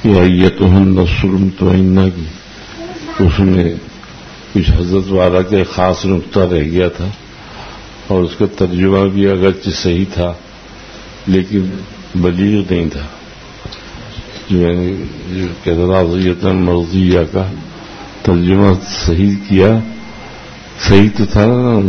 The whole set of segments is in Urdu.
ایتھا النفس المطمئنہ کی، اس میں کچھ حضرت والا کے خاص نقطہ رہ گیا تھا اور اس کا ترجمہ بھی اگرچہ صحیح تھا لیکن بلیغ نہیں تھا. جو میں نے جو کہتا تھا عطیہ مرضیہ کا ترجمہ صحیح کیا، صحیح تو تھا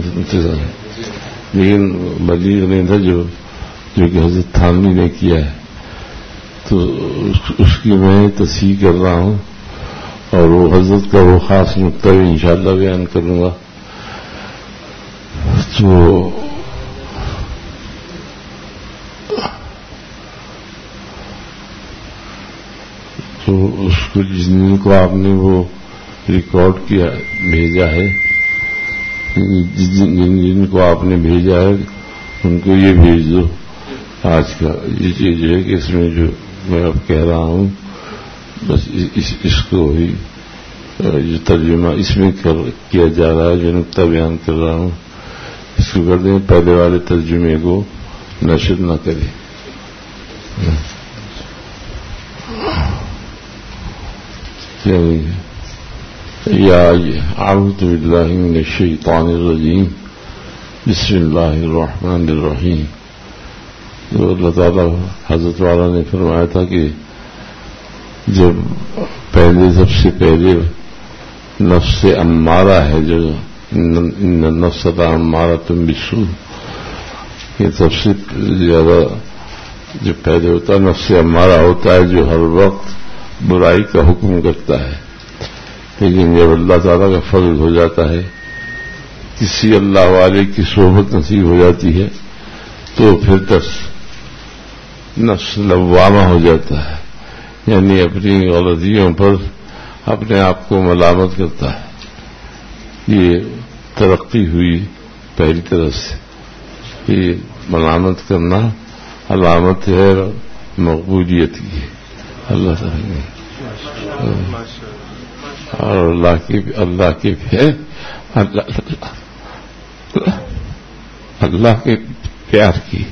لیکن بلیغ نہیں تھا جو کہ حضرت تھانوی نے کیا ہے. تو اس کی میں تصحیح کر رہا ہوں اور وہ حضرت کا وہ خاص نقطہ بھی انشاءاللہ بیان کروں گا. تو اس کو جن کو آپ نے وہ ریکارڈ کیا بھیجا ہے، جن کو آپ نے بھیجا ہے ان کو یہ بھیج دو. آج کا یہ چیز ہے کہ اس میں جو میں اب کہہ رہا ہوں بس اس کو ہی جو ترجمہ اس میں کیا جا رہا ہے، جو نقطہ بیان کر رہا ہوں اس کو کر دیں. پہلے والے ترجمے کو نشر نہ کریں. یا اعوذ باللہ من الشیطان الرجیم بسم اللہ الرحمن الرحیم. تو اللہ تعالیٰ حضرت والا نے فرمایا تھا کہ جب سب سے پہلے نفس امارہ ہے، جو ان النفس لامارۃ بالسوء، یہ سب سے زیادہ جو پہلے ہوتا ہے نفس امارہ ہوتا ہے جو ہر وقت برائی کا حکم کرتا ہے. لیکن جب اللہ تعالیٰ کا فضل ہو جاتا ہے، کسی اللہ والے کی صحبت نصیب ہو جاتی ہے، تو پھر نفس لوامہ ہو جاتا ہے، یعنی اپنی غلطیوں پر اپنے آپ کو ملامت کرتا ہے. یہ ترقی ہوئی پہلی طرف سے. یہ ملامت کرنا علامت ہے مقبولیت کی اللہ تعالیٰ اور اللہ کے پیار کی.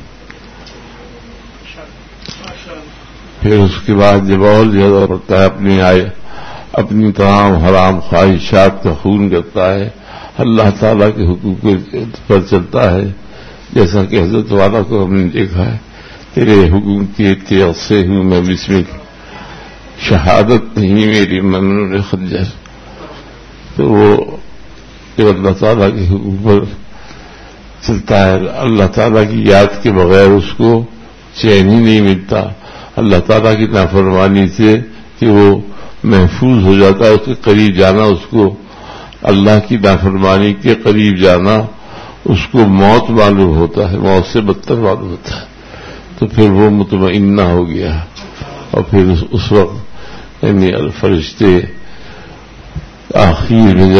پھر اس کے بعد جب اور زیادہ پڑتا ہے اپنی تمام حرام خواہشات کا خون کرتا ہے، اللہ تعالیٰ کے حقوق پر چلتا ہے. جیسا کہ حضرت والا کو ہم نے دیکھا ہے، تیرے حقوق کے تیغ سے ہوں میں بسم شہادت نہیں میری ممنون خنجر. تو وہ جب اللہ تعالیٰ کے حقوق پر چلتا ہے، اللہ تعالیٰ کی یاد کے بغیر اس کو چین ہی نہیں ملتا. اللہ تعالیٰ کی نافرمانی سے کہ وہ محفوظ ہو جاتا ہے، اس کے قریب جانا، اس کو اللہ کی نافرمانی کے قریب جانا اس کو موت معلوم ہوتا ہے، موت سے بدتر معلوم ہوتا ہے. تو پھر وہ مطمئنہ ہو گیا. اور پھر اس وقت یعنی فرشتے آخر میں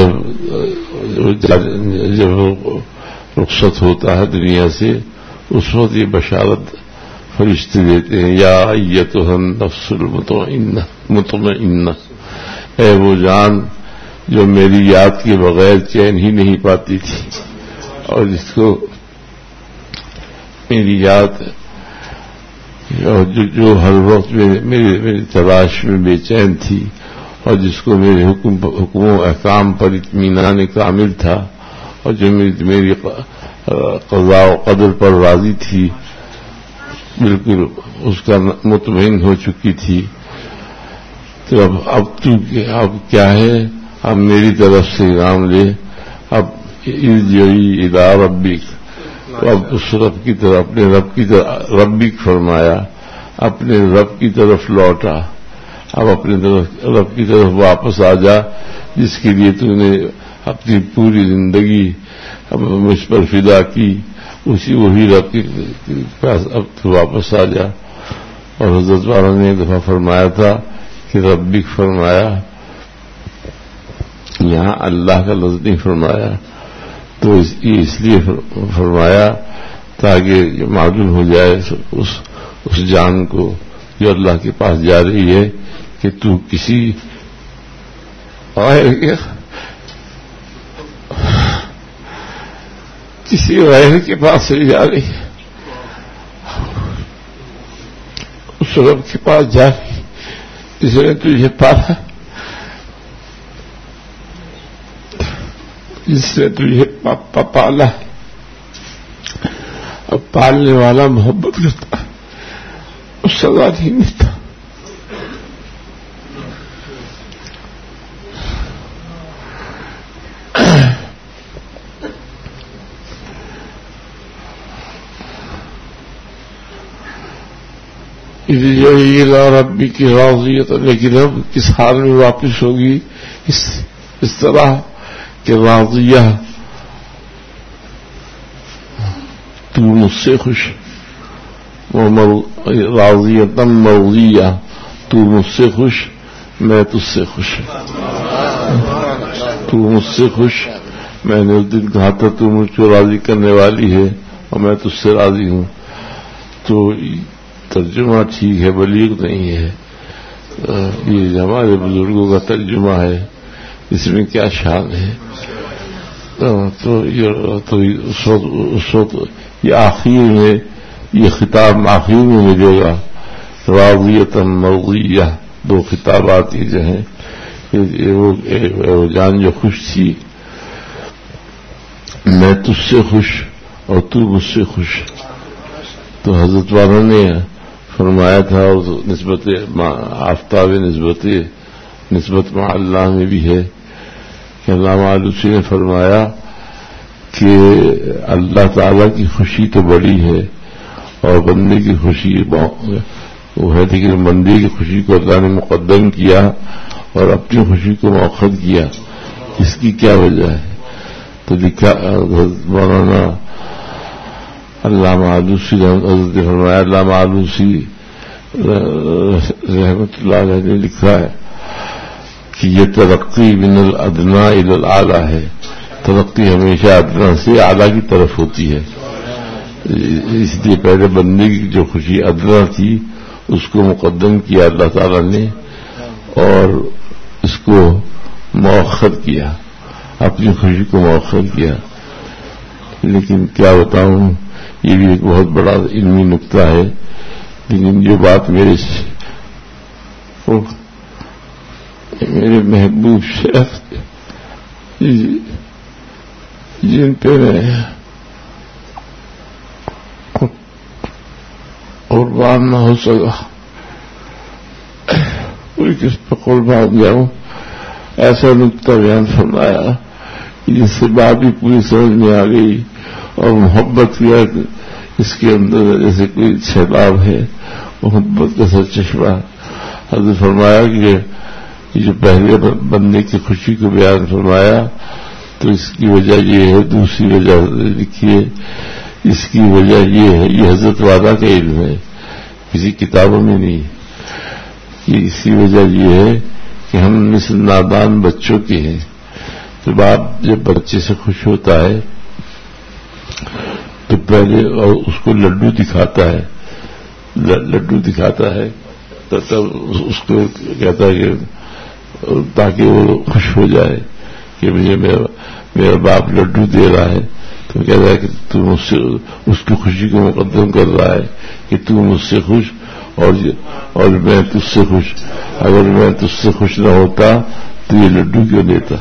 جب رخصت ہوتا ہے دنیا سے، اس وقت یہ بشارت فرشتے دیتے ہیں، یا ایتھا النفس المطمئنہ، اے وہ جان جو میری یاد کے بغیر چین ہی نہیں پاتی تھی، اور جس کو میری یاد اور جو ہر وقت میری تلاش میں بے چین تھی، اور جس کو میرے حکم و احکام پر اطمینان کامل تھا، اور جو میری قضاء و قدر پر راضی تھی، بالکل اس کا مطمئن ہو چکی تھی. تو اب کیا ہے، اب میری طرف سے انعام لے. اب ارجعی الی ربک، اب اس رب کی طرف اپنے ربک فرمایا، اپنے رب کی طرف لوٹا. اب اپنے رب کی طرف واپس آ جا، جس کے لیے تو نے اپنی پوری زندگی مجھ پر فدا کی، وہی رب کے پاس اب تو واپس آ جا. اور حضرت والا نے ایک دفعہ فرمایا تھا کہ ربک فرمایا، یہاں اللہ کا لفظ نہیں فرمایا. تو اس لیے فرمایا تاکہ معلوم ہو جائے اس جان کو جو اللہ کے پاس جا رہی ہے کہ تو کسی غیر کے پاس نہیں جا رہی، اس رب کے پاس جا رہی جس نے تجھے پالا، جس نے تجھے پالا، اب پالنے والا محبت کرتا ہے، اس سزا نہیں ملتا. ربی کی راضیت، لیکن اب کس حال میں واپس ہوگی؟ اس طرح کہ راضیہ، تو مجھ سے خوش، راضیتاً مرضیہ، تو مجھ سے خوش، میں تجھ سے خوش. تو مجھ سے خوش، میں نے اس دن کہا تھا تو مجھ کو راضی کرنے والی ہے اور میں تجھ سے راضی ہوں. تو ترجمہ ٹھیک ہے، بلیغ نہیں ہے. یہ ہمارے بزرگوں کا ترجمہ ہے، اس میں کیا شان ہے. تو اس وقت یہ آخر میں، یہ خطاب آخر میں ملے گا. راضیۃ مرضیہ، دو خطابات یہ جو ہیں، وہ جان جو خوش تھی، میں تجھ سے خوش اور تو مجھ سے خوش. تو حضرت والا نے فرمایا تھا، اور نسبت آفتاب نسبت مع اللہ میں بھی ہے کہ علامہ آلوسی نے فرمایا کہ اللہ تعالی کی خوشی تو بڑی ہے اور بندے کی خوشی وہ ہے، لیکن بندے کی خوشی کو اللہ نے مقدم کیا اور اپنی خوشی کو مؤخر کیا. اس کی کیا وجہ ہے؟ تو لکھا مولانا علامہ آلوسی حضرت فرمایا، علامہ آلوسی رحمت اللہ علیہ نے لکھا ہے کہ یہ ترقی من الادنیٰ الی الاعلیٰ ہے. ترقی ہمیشہ ادنا سے اعلیٰ کی طرف ہوتی ہے. اس لیے پہلے بندے کی جو خوشی ادنا تھی اس کو مقدم کیا اللہ تعالی نے اور اس کو مؤخر کیا، اپنی خوشی کو مؤخر کیا. لیکن کیا بتاؤں، یہ بھی ایک بہت بڑا علمی نقطہ ہے. لیکن جو بات میرے محبوب شیخ جن پہ میں قربان نہ ہو سکا، کوئی کس پہ قربان جاؤں، ایسا نقطہ بیان فرمایا جس سے بات بھی پوری سمجھ میں آ گئی. اور محبت کیا اس کے اندر جیسے کوئی سیلاب ہے، محبت کا سر چشمہ. حضرت فرمایا کہ یہ جو پہلے بندے کی خوشی کو بیان فرمایا تو اس کی وجہ یہ ہے. دوسری وجہ لکھیے، اس کی وجہ یہ ہے، یہ حضرت والا کا علم ہے، کسی کتابوں میں نہیں. اس کی وجہ یہ ہے کہ ہم مثل نادان بچوں کے ہیں. تو باپ جب بچے سے خوش ہوتا ہے تو پہلے اور اس کو لڈو دکھاتا ہے، لڈو دکھاتا ہے تب اس کو کہتا ہے کہ تاکہ وہ خوش ہو جائے کہ مجھے میرا باپ لڈو دے رہا ہے. تو کہتا ہے کہ تو مجھ سے اس کی خوشی کو مقدم کر رہا ہے کہ تو مجھ سے خوش اور میں تجھ سے خوش. اگر میں تجھ سے خوش نہ ہوتا تو یہ لڈو کیوں دیتا؟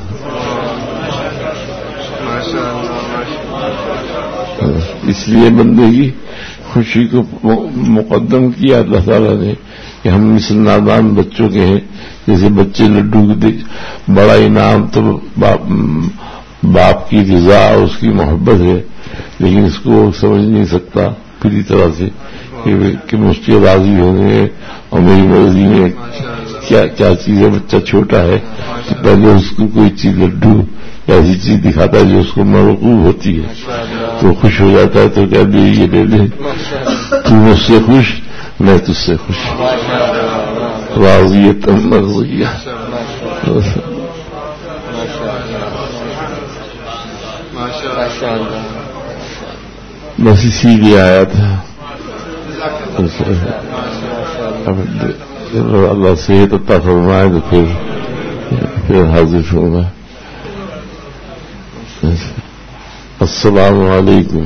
اس لیے بندے کی خوشی کو مقدم کیا اللہ تعالیٰ نے کہ ہم مثل نادان بچوں کے ہیں. جیسے بچے لڈو بڑا انعام تو باپ کی رضا اور اس کی محبت ہے، لیکن اس کو سمجھ نہیں سکتا پوری طرح سے کہ مجھ سے راضی ہونے اور میری مرضی میں کیا چیز ہے. بچہ چھوٹا ہے تو پہلے اس کو کوئی چیز لڈو ایسی چیز دکھاتا ہے جو اس کو مرغوب ہوتی ہے تو خوش ہو جاتا ہے. تو کیا بھی یہ لے لے، تو مجھ سے خوش میں تجھ سے خوش. راضیۃ مرضیہ. بس اسی لیے آیا تھا. اللہ صحت عطا فرمائے تو پھر حاضر ہوگا. السلام علیکم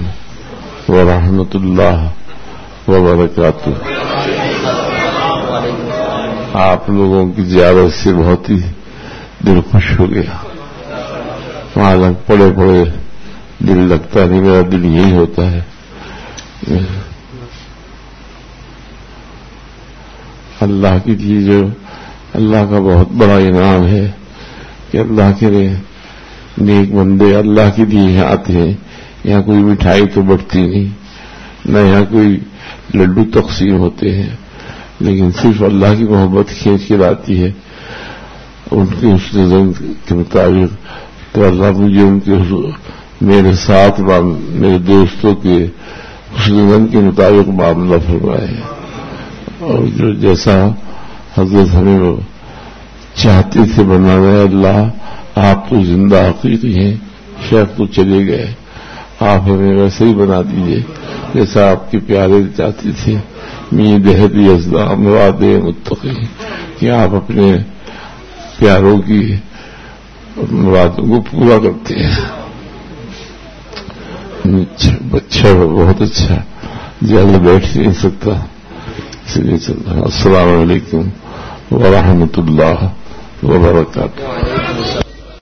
ورحمۃ اللہ وبرکاتہ. آپ لوگوں کی زیارت سے بہت ہی دل خوش ہو گیا. وہاں لگ پڑے پڑے دل لگتا نہیں، میرا دل یہی ہوتا ہے. اللہ کی چیز جو اللہ کا بہت بڑا انعام ہے کہ اللہ کے نیک بندے اللہ کے لیے یہاں آتے ہیں. یہاں کوئی مٹھائی تو بٹتی نہیں، نہ یہاں کوئی لڈو تقسیم ہوتے ہیں، لیکن صرف اللہ کی محبت کھینچ کے لاتی ہے. ان کے حسن زن کے مطابق تو اللہ مجھے ان کے میرے ساتھ میرے دوستوں کے حسن زن کے مطابق معاملہ فرمائے. اور جو جیسا حضرت ہمیں چاہتے تھے بنانا ہے، اللہ آپ تو زندہ حقیقی ہیں، شیخ تو چلے گئے، آپ ہمیں ویسے ہی بنا دیجئے جیسا آپ کے پیارے چاہتے تھے. می دہدی ازلام مراد متقی، کہ آپ اپنے پیاروں کی مرادوں کو پورا کرتے ہیں. اچھا، بہت اچھا. زیادہ بیٹھ نہیں سکتا اس لیے چل رہا. السلام علیکم ورحمۃ اللہ وبرکاتہ.